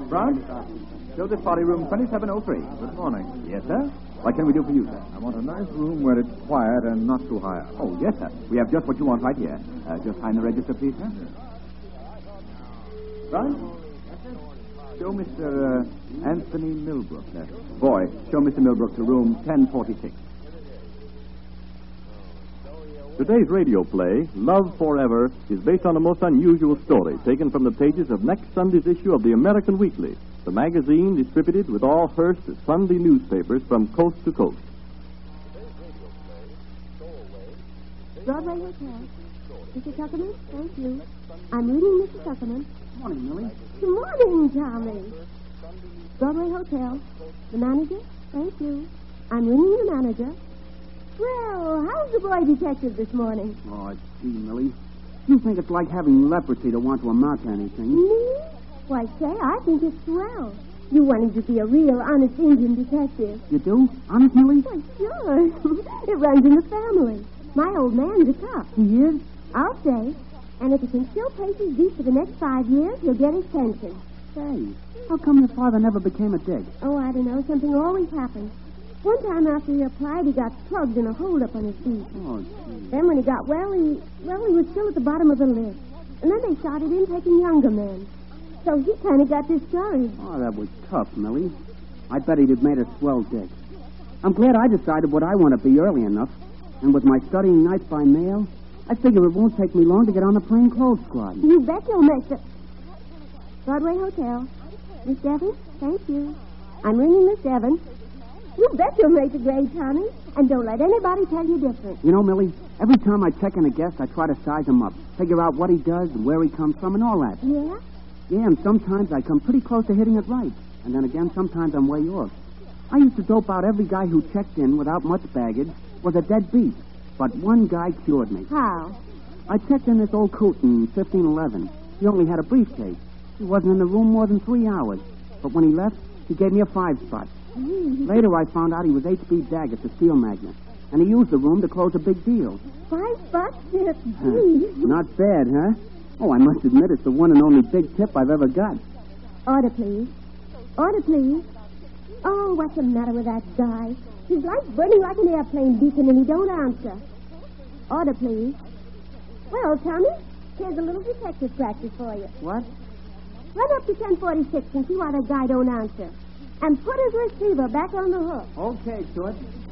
Brown? Show this party room 2703. Good morning. Yes, sir. What can we do for you, sir? I want a nice room where it's quiet and not too high up. Oh, yes, sir. We have just what you want right here. Just sign the register, please, sir. Brown? Show Mr. Anthony Millbrook, sir. Boy, show Mr. Millbrook to room 1046. Today's radio play, Love Forever, is based on a most unusual story taken from the pages of next Sunday's issue of the American Weekly, the magazine distributed with all Hearst Sunday newspapers from coast to coast. Broadway Hotel. Mr. Tuckerman, thank you. I'm reading Mr. Tuckerman. Good morning, Millie. Good morning, Charlie. Broadway Hotel. The manager, thank you. I'm ringing the manager. Well, how's the boy detective this morning? Oh, gee, Millie. You think it's like having leprosy to want to amount to anything? Me? Why, say, I think it's swell. You wanted to be a real honest Indian detective. You do? Honest, Millie? Why, sure. It runs in the family. My old man's a cop. He is? I'll say. And if he can still pay his dues for the next 5 years, he'll get his pension. Say, how come your father never became a dick? Oh, I don't know. Something always happens. One time after he applied, he got plugged in a holdup on his feet. Oh, gee. Then when he got well, he was still at the bottom of the list. And then they started in taking younger men. So he kind of got discouraged. Oh, that was tough, Millie. I bet he'd have made a swell dick. I'm glad I decided what I want to be early enough. And with my studying nights by mail, I figure it won't take me long to get on the plain clothes squad. You bet you'll make it. Broadway Hotel. Miss Evans, thank you. I'm ringing Miss Evans. You bet you'll make the grade, Tommy. And don't let anybody tell you different. You know, Millie, every time I check in a guest, I try to size him up, figure out what he does and where he comes from and all that. Yeah? Yeah, and sometimes I come pretty close to hitting it right. And then again, sometimes I'm way off. I used to dope out every guy who checked in without much baggage was a dead beat. But one guy cured me. How? I checked in this old coot in 1511. He only had a briefcase. He wasn't in the room more than 3 hours. But when he left, he gave me a 5-spot. Later, I found out he was H.B. Daggett, the steel magnate. And he used the room to close a big deal. $5 tip. Gee. Not bad, huh? Oh, I must admit it's the one and only big tip I've ever got. Order, please. Order, please. Oh, what's the matter with that guy? His light's burning like an airplane beacon and he don't answer. Order, please. Well, Tommy, here's a little detective practice for you. What? Run up to 1046 and see why that guy don't answer. And put his receiver back on the hook. Okay, Stuart.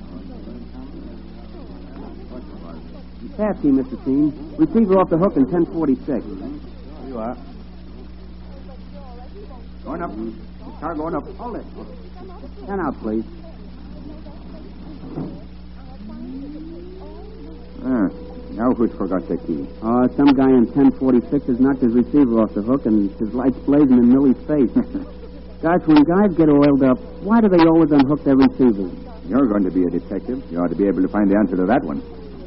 Pass key, Mr. Thien. Receiver off the hook in 1046. Here you are. Going up. Car going up. Hold it. 10 out, please. Now who's forgot the key? Some guy in 1046 has knocked his receiver off the hook and his light's blazing in Millie's face. Gosh, when guys get oiled up, why do they always unhook their receivers? You're going to be a detective. You ought to be able to find the answer to that one.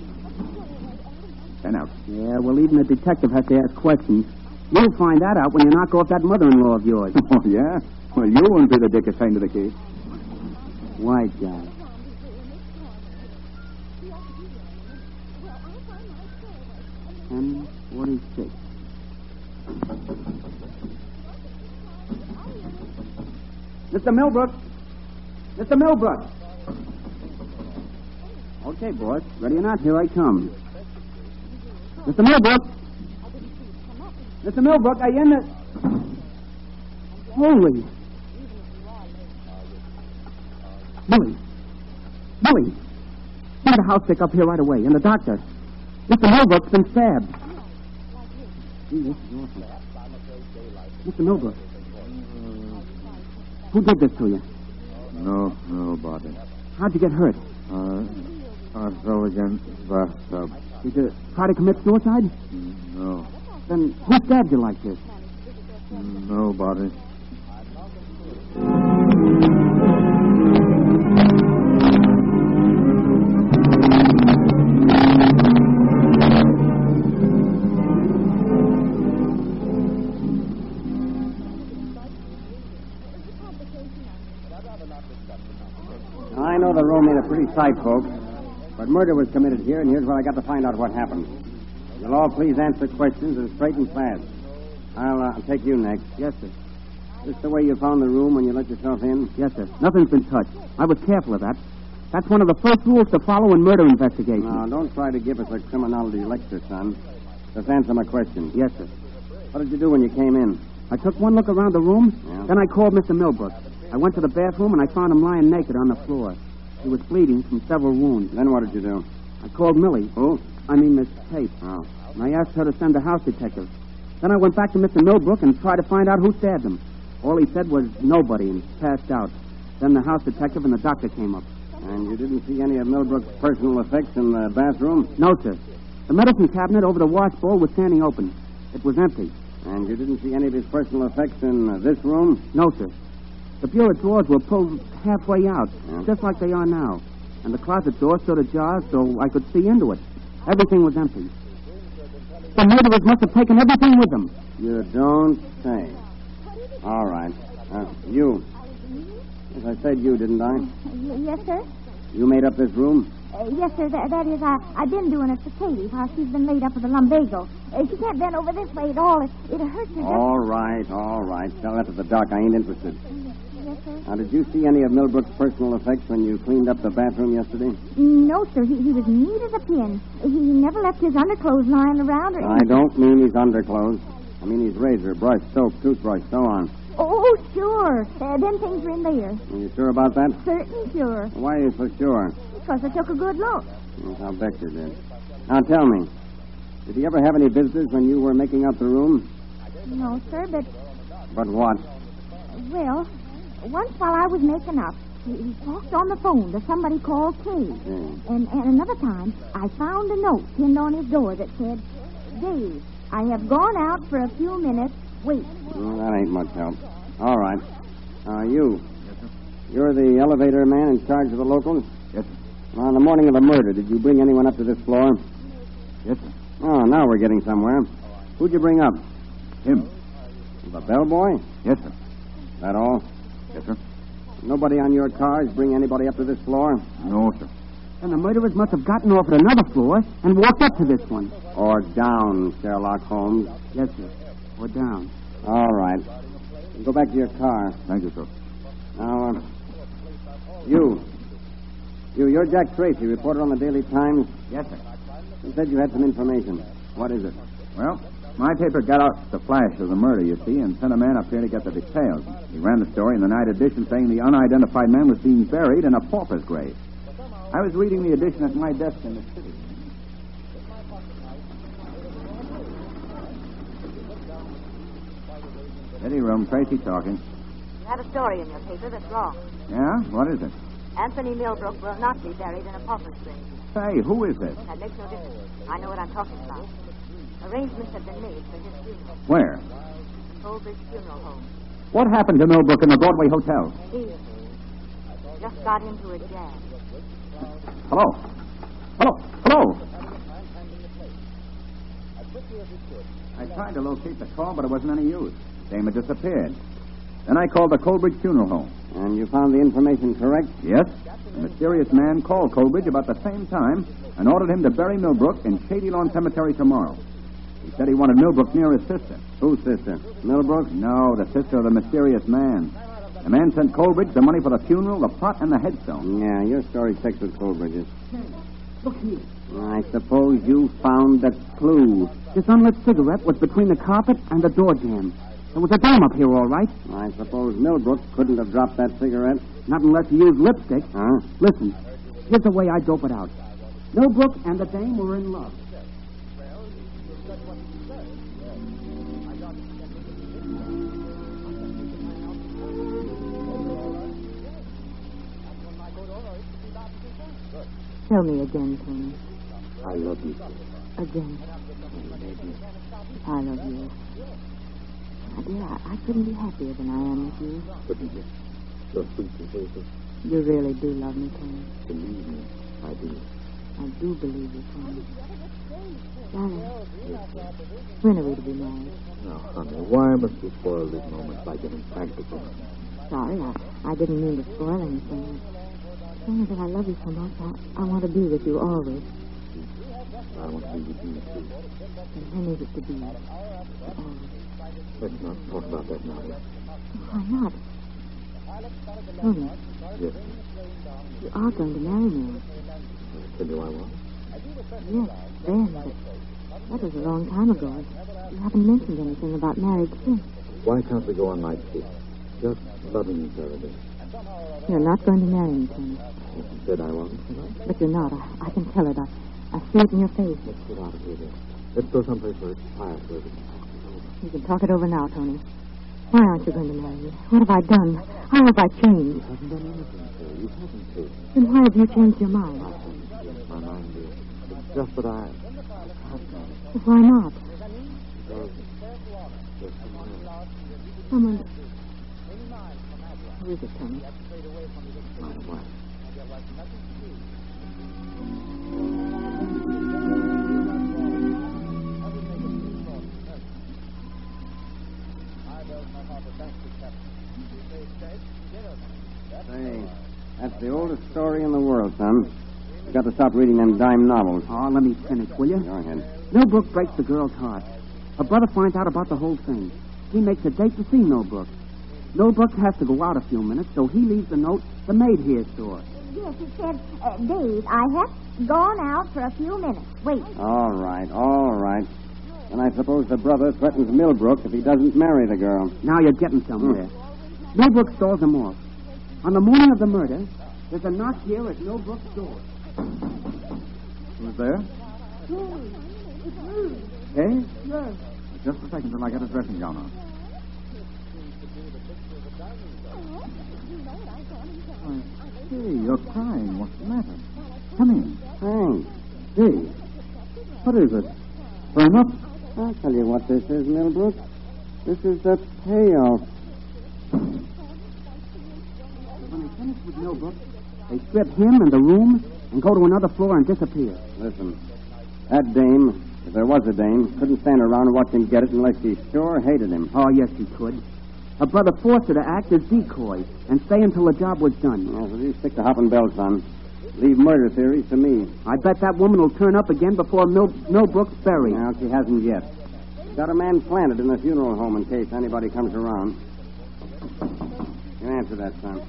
10 out. Yeah, well, even a detective has to ask questions. You'll find that out when you knock off that mother-in-law of yours. Oh, yeah? Well, you won't be the dick assigned to the case. White guy. And 46. Mr. Millbrook. Mr. Millbrook. Okay, boss. Ready or not, here I come. Mr. Millbrook. Mr. Millbrook, are you in the... Holy... Millie. Millie. Send the house sick up here right away. And the doctor. Mr. Millbrook's been stabbed. Gee, this is awful. Mr. Millbrook. Who did this to you? Nobody. How'd you get hurt? I fell against the bathtub. Did you try to commit suicide? No. Then who stabbed you like this? Nobody. I know the room ain't a pretty sight, folks. But murder was committed here, and here's where I got to find out what happened. You'll all please answer questions and straight and fast. I'll take you next. Yes, sir. This the way you found the room when you let yourself in? Yes, sir. Nothing's been touched. I was careful of that. That's one of the first rules to follow in murder investigations. Now, don't try to give us a criminology lecture, son. Just answer my question. Yes, sir. What did you do when you came in? I took one look around the room, Yeah. then I called Mr. Millbrook. I went to the bathroom, and I found him lying naked on the floor. He was bleeding from several wounds. Then what did you do? I called Millie. Who? I mean, Miss Tate. Oh. And I asked her to send a house detective. Then I went back to Mr. Millbrook and tried to find out who stabbed him. All he said was nobody and passed out. Then the house detective and the doctor came up. And you didn't see any of Millbrook's personal effects in the bathroom? No, sir. The medicine cabinet over the wash bowl was standing open. It was empty. And you didn't see any of his personal effects in this room? No, sir. The bureau drawers were pulled halfway out, Yeah. just like they are now. And the closet door stood ajar so I could see into it. Everything was empty. The murderers must have taken everything with them. You don't say. All right. You. As I said you, didn't I? Yes, sir. You made up this room? Yes, sir. That is, I've been doing it for Katie while she's been laid up with a lumbago. She can't bend over this way at all. It hurts her. All right. Tell that to the doc. I ain't interested. Yes, sir. Now, did you see any of Millbrook's personal effects when you cleaned up the bathroom yesterday? No, sir. He was neat as a pin. He never left his underclothes lying around or I don't mean his underclothes. I mean his razor, brush, soap, toothbrush, so on. Oh, sure. Them things are in there. Are you sure about that? Certain sure. Why are you so sure? Because I took a good look. Yes, I'll bet you did. Now, tell me, did he ever have any visitors when you were making up the room? No, sir, but, But what? well, once while I was making up, he talked on the phone to somebody called Kay. Yeah. And another time, I found a note pinned on his door that said, Dave, I have gone out for a few minutes. Wait. Well, that ain't much help. All right. You. Yes, sir. You're the elevator man in charge of the locals? Yes, sir. Now, on the morning of the murder, did you bring anyone up to this floor? Yes, sir. Oh, now we're getting somewhere. Who'd you bring up? Him. The bellboy? Yes, sir. That all? Yes, sir. Nobody on your cars bring anybody up to this floor? No, sir. And the murderers must have gotten off at another floor and walked up to this one. Or down, Sherlock Holmes? Yes, sir. Or down. All right. Go back to your car. Thank you, sir. Now, you're Jack Tracy, reporter on the Daily Times. Yes, sir. You said you had some information. What is it? Well, my paper got out the flash of the murder, you see, and sent a man up here to get the details. He ran the story in the night edition saying the unidentified man was being buried in a pauper's grave. I was reading the edition at my desk in the city. City room, Tracy talking. You had a story in your paper that's wrong. Yeah? What is it? Anthony Millbrook will not be buried in a pauper's grave. Say, who is this? That makes no difference. I know what I'm talking about. Arrangements have been made for his funeral. Where? Colbridge Funeral Home. What happened to Millbrook in the Broadway Hotel? He just got into a jam. Hello? Hello? I tried to locate the call, but it wasn't any use. Dame had disappeared. Then I called the Colbridge Funeral Home. And you found the information correct? Yes. A mysterious man called Colbridge about the same time and ordered him to bury Millbrook in Shady Lawn Cemetery tomorrow. He said he wanted Millbrook near his sister. Whose sister? Millbrook? No, the sister of the mysterious man. The man sent Colbridge the money for the funeral, the plot, and the headstone. Yeah, your story checks with Colbridge's. Look here. I suppose you found the clue. This unlit cigarette was between the carpet and the door jamb. There was a dame up here, all right. I suppose Millbrook couldn't have dropped that cigarette. Not unless he used lipstick. Huh? Listen, here's the way I dope it out. Millbrook and the dame were in love. Tell me again, Tony. I love you. Again. I love you. My dear, I couldn't be happier than I am with you. But you just so sweet to say this. You really do love me, Tony. Believe me, I do. I do believe you, Tony. Darling, when are we to be married? Now, honey, why must you spoil this moment by getting practical? Sorry, I didn't mean to spoil anything. Only that I love you so much, I want to be with you always. I want to be with you, too. And when is it to be? Always. Let's not talk about that now. Why not? Tony, Yes. you are going to marry me. I tell you I was. Yes, then, but that was a long time ago. You haven't mentioned anything about marriage since. Why can't we go on like this? Just loving each other. You're not going to marry me, Tony. You said I wasn't. But you're not. I can tell it. I see it in your face. Let's get out of here then. Let's go someplace where it's quiet, where we can talk it over. You can talk it over now, Tony. Why aren't you going to marry me? What have I done? How have I changed? You haven't done anything, sir. You haven't, sir. Then why have you changed your mind? I haven't changed my mind, dear. It's just that I have done. But why not? Because there's someone else. Someone... Who is it, Tony? My wife. Say, that's the oldest story in the world, son. You got to stop reading them dime novels. Oh, let me finish, will you? Go ahead. Millbrook breaks the girl's heart. Her brother finds out about the whole thing. He makes a date to see Millbrook. Millbrook has to go out a few minutes, so he leaves a note the maid here saw. Yes, it said, Dave, I have gone out for a few minutes. Wait. All right, all right. And I suppose the brother threatens Millbrook if he doesn't marry the girl. Now you're getting somewhere. Millbrook stalls him off. On the morning of the murder, there's a knock here at Millbrook's door. Who's there? It's Ruth. Hey? Yes. Just a second till I get a dressing gown on. Hey, you're crying. What's the matter? Come in. Thanks. Hey, what is it? Burn up? I'll tell you what this is, Millbrook. This is the payoff. When they finish with Millbrook, they strip him and the room and go to another floor and disappear. Listen, that dame, if there was a dame, couldn't stand around and watch him get it unless she sure hated him. Oh, yes, she could. Her brother forced her to act as decoy and stay until the job was done. Well, so you stick to Hoppin' Bell, son. Leave murder theories to me. I bet that woman will turn up again before Millbrook's buried. Well, she hasn't yet. Got a man planted in the funeral home in case anybody comes around. You answer that, son.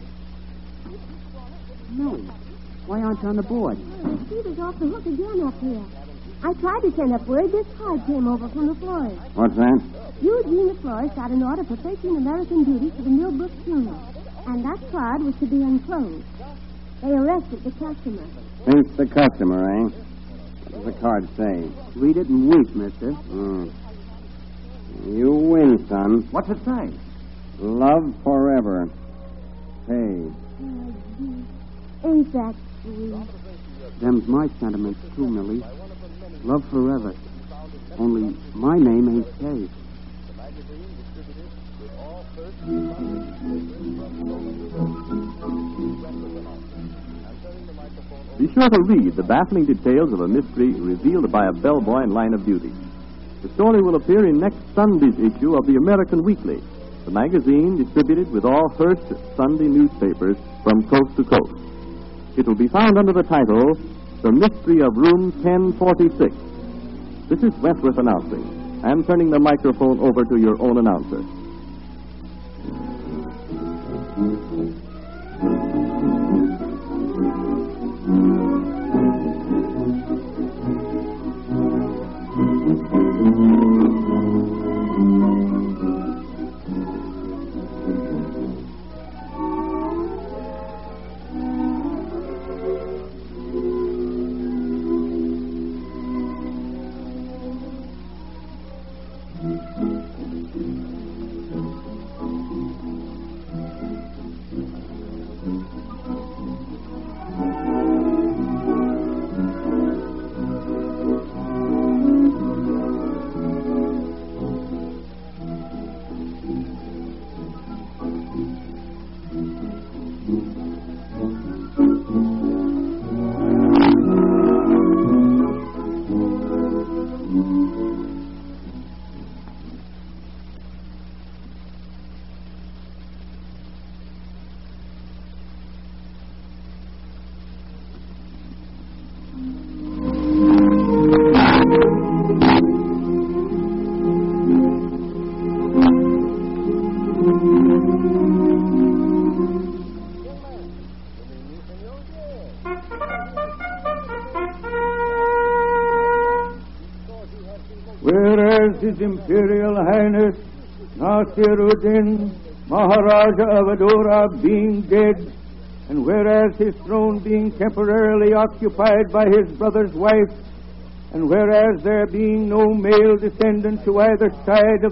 Millie, why aren't you on the board? He was off the hook again up here. I tried to send up word. This card came over from the florist. What's that? Eugene the florist got an order for 13 American beauties for the Millbrook funeral. And that card was to be enclosed. They arrested the customer. It's the customer, eh? What does the card say? Read it and weep, mister. You win, son. What's it say? Love forever. Hey. Ain't that sweet? Them's my sentiments, too, Millie. Love forever. Only my name ain't Kay. Be sure to read the baffling details of a mystery revealed by a bellboy in Line of Duty. The story will appear in next Sunday's issue of the American Weekly, the magazine distributed with all Hearst Sunday newspapers from coast to coast. It will be found under the title, The Mystery of Room 1046. This is Wentworth announcing, and turning the microphone over to your own announcer. Whereas His Imperial Highness Nasiruddin, Maharaja of Adora, being dead, and whereas his throne being temporarily occupied by his brother's wife, and whereas there being no male descendant to either side of